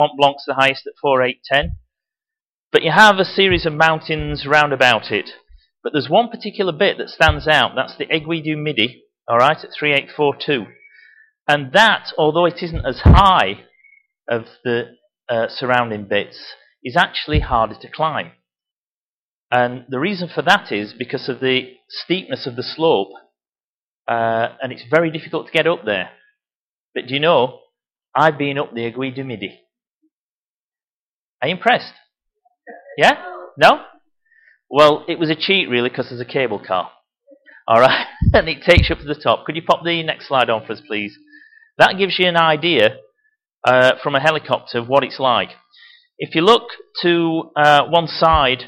Mont Blanc's the highest at 4,810. But you have a series of mountains round about it. But there's one particular bit that stands out. That's the Aiguille du Midi, all right, at 3,842. And that, although it isn't as high of the surrounding bits, is actually harder to climb. And the reason for that is because of the steepness of the slope, and it's very difficult to get up there. But do you know, I've been up the Aiguille du Midi. Are you impressed? Yeah? No? Well, it was a cheat really because there's a cable car. Alright? And it takes you up to the top. Could you pop the next slide on for us, please? That gives you an idea from a helicopter of what it's like. If you look to one side,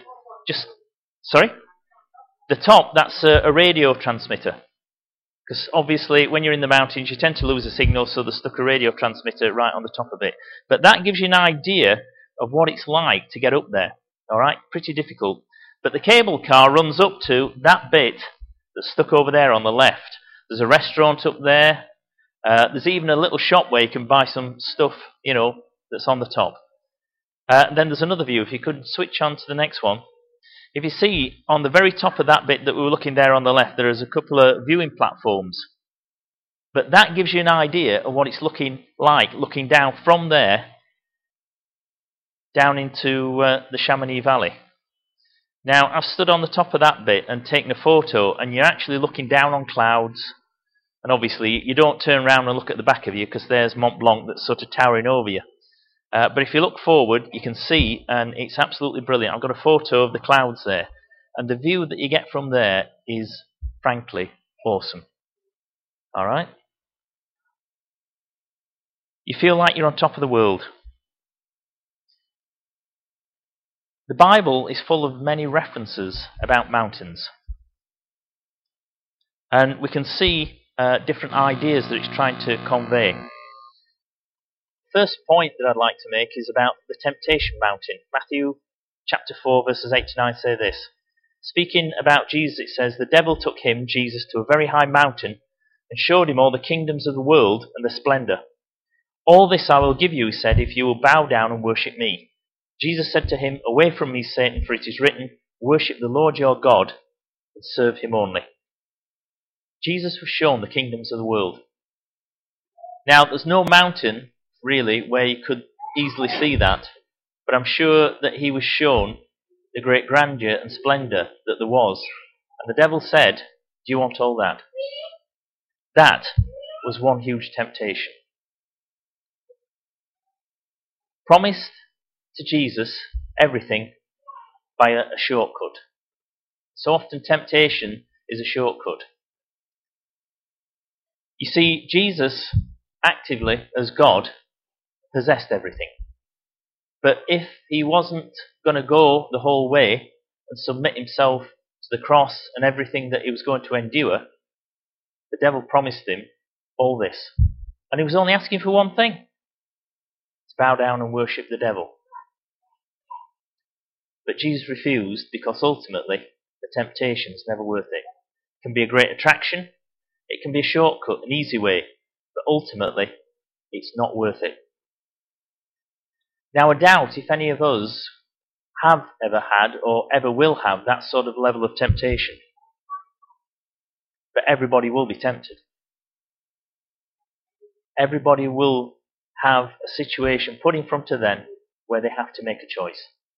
the top, that's a radio transmitter. Because obviously when you're in the mountains you tend to lose a signal, so they stuck a radio transmitter right on the top of it. But that gives you an idea of what it's like to get up there. Alright? Pretty difficult. But the cable car runs up to that bit that's stuck over there on the left. There's a restaurant up there. There's even a little shop where you can buy some stuff, you know, that's on the top. Then there's another view. If you could switch on to the next one. If you see, on the very top of that bit that we were looking there on the left, there is a couple of viewing platforms. But that gives you an idea of what it's looking like, looking down from there, down into the Chamonix Valley. Now, I've stood on the top of that bit and taken a photo, and you're actually looking down on clouds. And obviously, you don't turn around and look at the back of you, because there's Mont Blanc that's sort of towering over you. But if you look forward, you can see, and it's absolutely brilliant. I've got a photo of the clouds there. And the view that you get from there is, frankly, awesome. Alright? You feel like you're on top of the world. The Bible is full of many references about mountains. And we can see different ideas that it's trying to convey. First point that I'd like to make is about the temptation mountain. Matthew chapter 4 verses 8 to 9 say this. Speaking about Jesus, it says, "The devil took him, Jesus, to a very high mountain and showed him all the kingdoms of the world and their splendor. 'All this I will give you,' he said, 'if you will bow down and worship me.' Jesus said to him, 'Away from me, Satan, for it is written, worship the Lord your God and serve him only.'" Jesus was shown the kingdoms of the world. Now, there's no mountain, really, where you could easily see that, but I'm sure that he was shown the great grandeur and splendor that there was. And the devil said, "Do you want all that?" That was one huge temptation. Promised to Jesus everything by a shortcut. So often temptation is a shortcut. You see, Jesus, actively as God, possessed everything. But if he wasn't going to go the whole way and submit himself to the cross and everything that he was going to endure, the devil promised him all this. And he was only asking for one thing: to bow down and worship the devil. But Jesus refused, because ultimately the temptation is never worth it. It can be a great attraction, it can be a shortcut, an easy way, but ultimately it's not worth it. Now, I doubt if any of us have ever had or ever will have that sort of level of temptation. But everybody will be tempted. Everybody will have a situation put in front of them where they have to make a choice.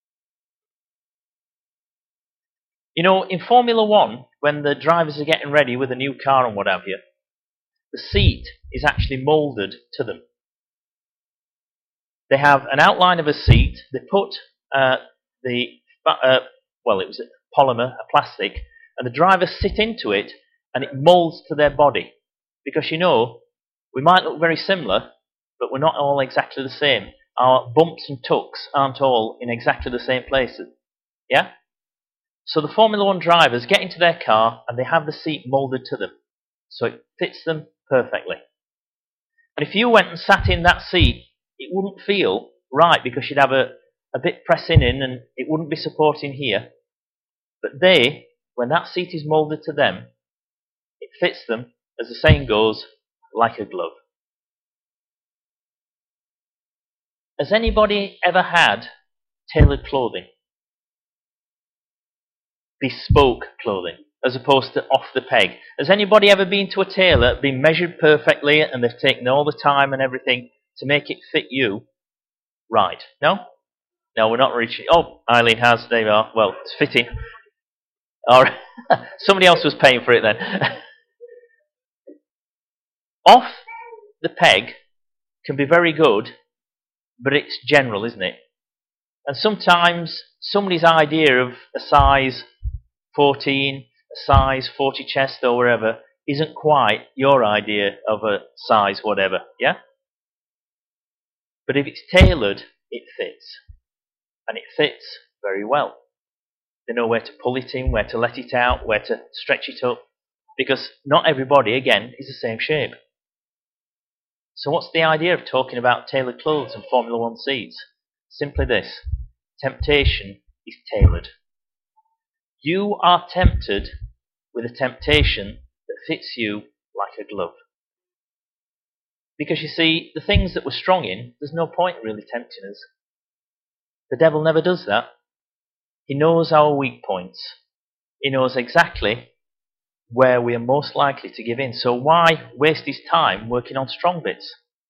You know, in Formula One, when the drivers are getting ready with a new car and what have you, the seat is actually moulded to them. They have an outline of a seat. They put it was a polymer, a plastic, and the drivers sit into it, and it moulds to their body. Because, you know, we might look very similar, but we're not all exactly the same. Our bumps and tucks aren't all in exactly the same places. Yeah? So the Formula One drivers get into their car, and they have the seat moulded to them. So it fits them perfectly. And if you went and sat in that seat, it wouldn't feel right, because you'd have a bit pressing in and it wouldn't be supporting here. But they, when that seat is moulded to them, it fits them, as the saying goes, like a glove. Has anybody ever had tailored clothing? Bespoke clothing, as opposed to off the peg. Has anybody ever been to a tailor, been measured perfectly, and they've taken all the time and everything to make it fit you? Right. No? No, we're not reaching. Oh, Eileen has. There you are. Well, it's fitting. All right. Somebody else was paying for it then. Off the peg can be very good, but it's general, isn't it? And sometimes somebody's idea of a size 14, a size 40 chest or wherever, isn't quite your idea of a size whatever, yeah? But if it's tailored, it fits. And it fits very well. They know where to pull it in, where to let it out, where to stretch it up. Because not everybody, again, is the same shape. So what's the idea of talking about tailored clothes and Formula One seats? Simply this. Temptation is tailored. You are tempted with a temptation that fits you like a glove. Because you see, the things that we're strong in, there's no point really tempting us. The devil never does that. He knows our weak points. He knows exactly where we are most likely to give in. So why waste his time working on strong bits?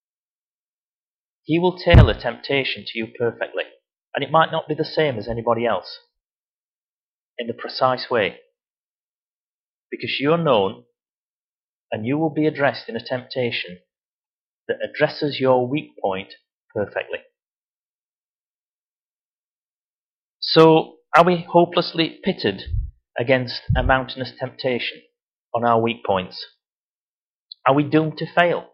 He will tailor temptation to you perfectly. And it might not be the same as anybody else. In the precise way. Because you're known, and you will be addressed in a temptation that addresses your weak point perfectly. So, are we hopelessly pitted against a mountainous temptation on our weak points? Are we doomed to fail?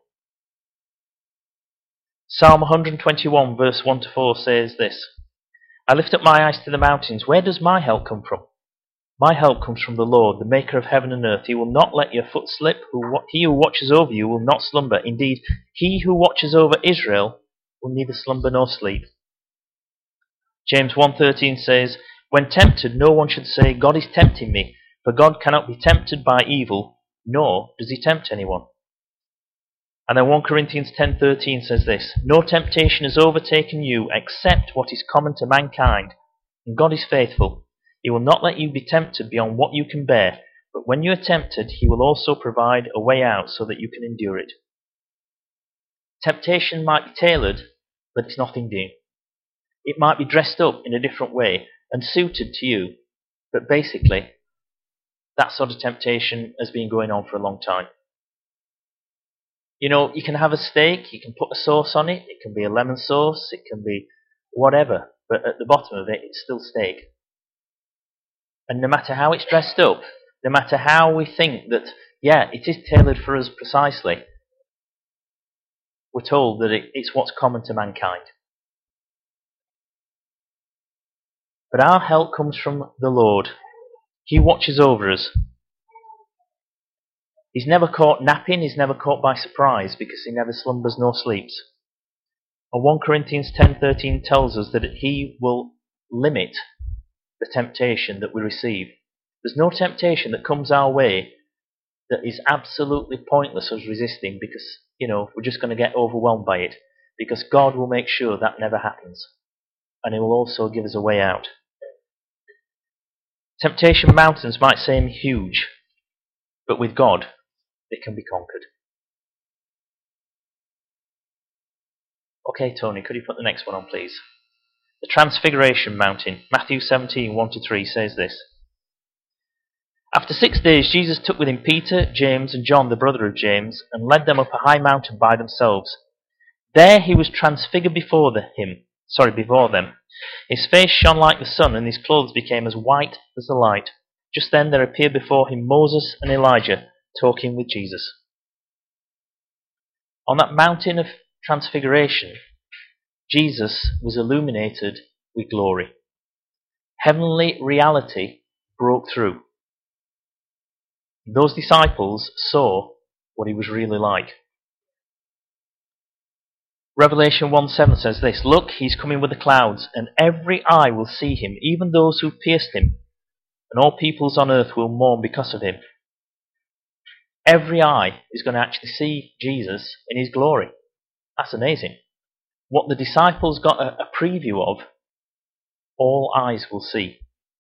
Psalm 121 verse 1 to 4 says this: I lift up my eyes to the mountains. Where does my help come from? My help comes from the Lord, the maker of heaven and earth. He will not let your foot slip. He who watches over you will not slumber. Indeed, he who watches over Israel will neither slumber nor sleep. James 1:13 says, when tempted, no one should say, God is tempting me, for God cannot be tempted by evil, nor does he tempt anyone. And then 1 Corinthians 10:13 says this: no temptation has overtaken you except what is common to mankind, and God is faithful. He will not let you be tempted beyond what you can bear, but when you are tempted, he will also provide a way out so that you can endure it. Temptation might be tailored, but it's nothing new. It might be dressed up in a different way and suited to you, but basically, that sort of temptation has been going on for a long time. You know, you can have a steak, you can put a sauce on it, it can be a lemon sauce, it can be whatever, but at the bottom of it, it's still steak. And no matter how it's dressed up, no matter how we think that, yeah, it is tailored for us precisely, we're told that it's what's common to mankind. But our help comes from the Lord. He watches over us. He's never caught napping, he's never caught by surprise, because he never slumbers nor sleeps. And 1 Corinthians 10:13 tells us that he will limit the temptation that we receive. There's no temptation that comes our way that is absolutely pointless us resisting because, we're just going to get overwhelmed by it. Because God will make sure that never happens. And he will also give us a way out. Temptation mountains might seem huge, but with God, they can be conquered. Okay, Tony, could you put the next one on, please? The Transfiguration Mountain, Matthew 17, 1-3 says this: After 6 days, Jesus took with him Peter, James, and John, the brother of James, and led them up a high mountain by themselves. There he was transfigured before them. His face shone like the sun, and his clothes became as white as the light. Just then there appeared before him Moses and Elijah, talking with Jesus. On that mountain of transfiguration, Jesus was illuminated with glory. Heavenly reality broke through. Those disciples saw what he was really like. Revelation 1:7 says this: Look, he's coming with the clouds, and every eye will see him, even those who pierced him, and all peoples on earth will mourn because of him. Every eye is going to actually see Jesus in his glory. That's amazing. what the disciples got a preview of, all eyes will see.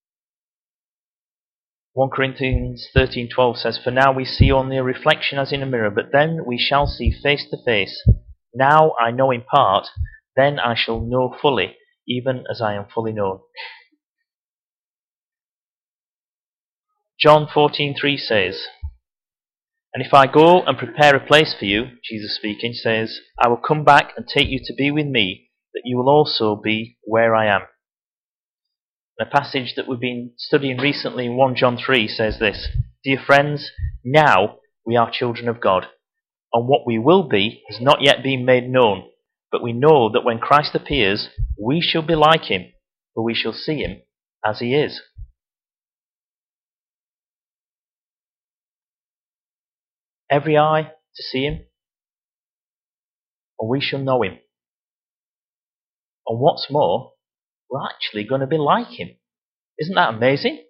1 Corinthians 13:12 says, "For now we see only a reflection as in a mirror, but then we shall see face to face. Now I know in part, then I shall know fully, even as I am fully known." John 14:3 says, "And if I go and prepare a place for you," Jesus speaking, says, "I will come back and take you to be with me, that you will also be where I am." And a passage that we've been studying recently in 1 John 3 says this, "Dear friends, now we are children of God, and what we will be has not yet been made known, but we know that when Christ appears, we shall be like him, for we shall see him as he is." Every eye to see him, and we shall know him. And what's more, we're actually going to be like him. Isn't that amazing?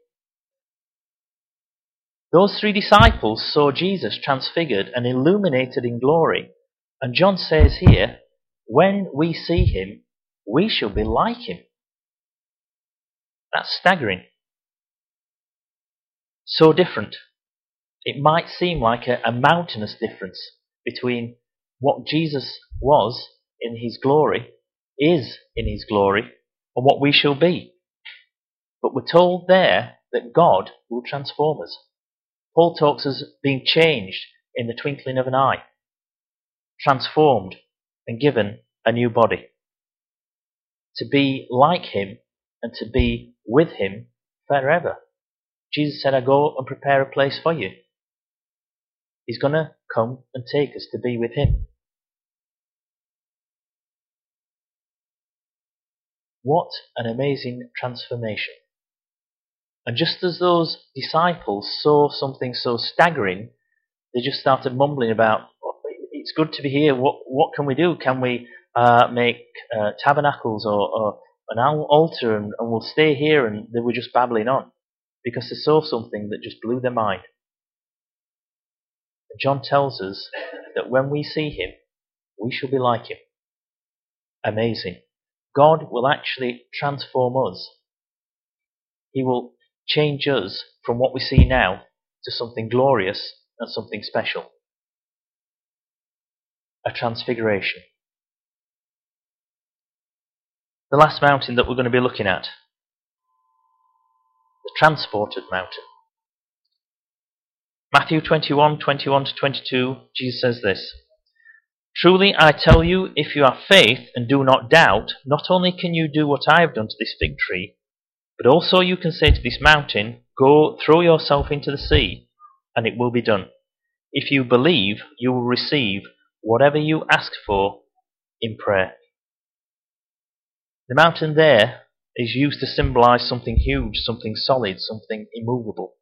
Those 3 disciples saw Jesus transfigured and illuminated in glory. And John says here, when we see him, we shall be like him. That's staggering. So different. It might seem like a mountainous difference between what Jesus was in his glory, is in his glory, and what we shall be. But we're told there that God will transform us. Paul talks as being changed in the twinkling of an eye, transformed and given a new body. To be like him and to be with him forever. Jesus said, "I go and prepare a place for you." He's going to come and take us to be with him. What an amazing transformation. And just as those disciples saw something so staggering, they just started mumbling about, "It's good to be here. What can we do? Can we make tabernacles or an altar and we'll stay here?" And they were just babbling on because they saw something that just blew their mind. And John tells us that when we see him, we shall be like him. Amazing. God will actually transform us. He will change us from what we see now to something glorious and something special. A transfiguration. The last mountain that we're going to be looking at, the transported mountain. Matthew 21:21-22, Jesus says this, "Truly I tell you, if you have faith and do not doubt, not only can you do what I have done to this fig tree, but also you can say to this mountain, 'Go, throw yourself into the sea,' and it will be done. If you believe, you will receive whatever you ask for in prayer." The mountain there is used to symbolize something huge, something solid, something immovable.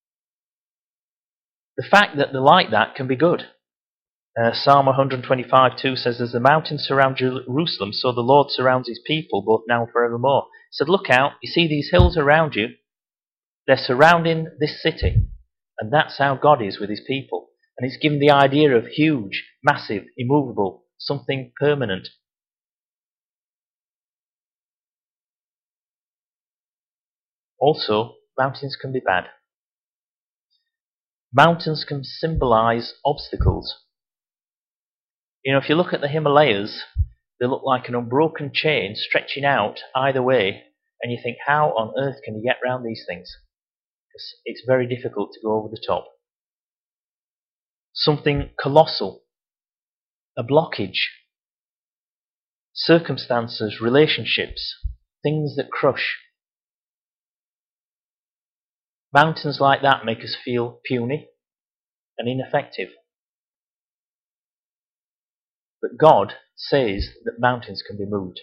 The fact that they're like that can be good. Psalm 125:2 says, "As the mountains surround Jerusalem, so the Lord surrounds his people, both now and forevermore." He said, "Look out, you see these hills around you? They're surrounding this city." And that's how God is with his people. And he's given the idea of huge, massive, immovable, something permanent. Also, mountains can be bad. Mountains can symbolize obstacles. You know, if you look at the Himalayas, they look like an unbroken chain stretching out either way, and you think, how on earth can you get around these things? Because it's very difficult to go over the top. Something colossal, a blockage, circumstances, relationships, things that crush. Mountains like that make us feel puny and ineffective. But God says that mountains can be moved.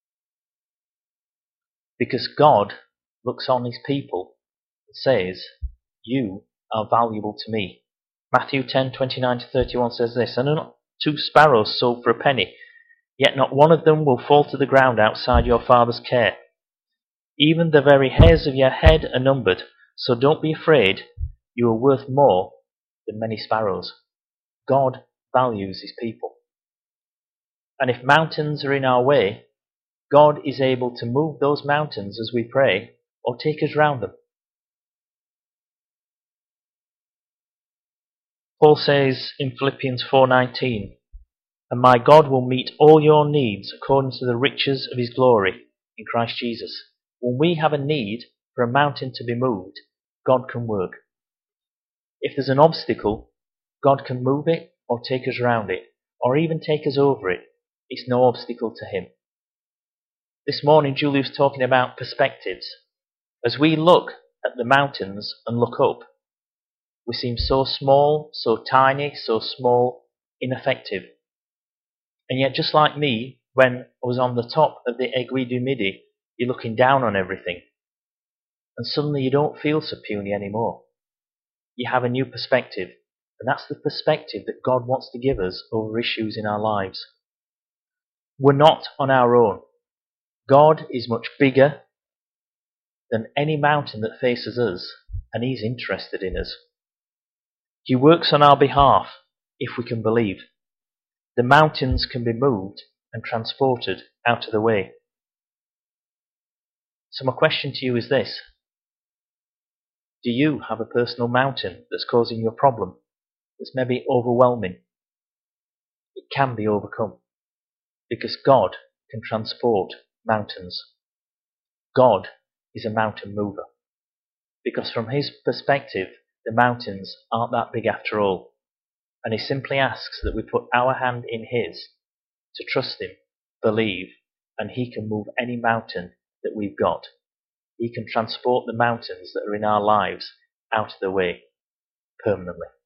Because God looks on his people and says, "You are valuable to me." Matthew 10:29-31 says this, "And not 2 sparrows sold for a penny, yet not one of them will fall to the ground outside your Father's care. Even the very hairs of your head are numbered, so don't be afraid, you are worth more than many sparrows." God values his people. And if mountains are in our way, God is able to move those mountains as we pray, or take us round them. Paul says in Philippians 4:19, "And my God will meet all your needs according to the riches of his glory in Christ Jesus." When we have a need for a mountain to be moved, God can work. If there's an obstacle, God can move it or take us around it, or even take us over it. It's no obstacle to him. This morning, Julie was talking about perspectives. As we look at the mountains and look up, we seem so small, so tiny, so small, ineffective. And yet, just like me, when I was on the top of the Aiguille du Midi, you're looking down on everything. And suddenly you don't feel so puny anymore. You have a new perspective. And that's the perspective that God wants to give us over issues in our lives. We're not on our own. God is much bigger than any mountain that faces us, and he's interested in us. He works on our behalf if we can believe. The mountains can be moved and transported out of the way. So my question to you is this: do you have a personal mountain that's causing you a problem, that's maybe overwhelming? It can be overcome, because God can transport mountains. God is a mountain mover, because from his perspective, the mountains aren't that big after all. And he simply asks that we put our hand in his to trust him, believe, and he can move any mountain that we've got. He can transport the mountains that are in our lives out of the way permanently.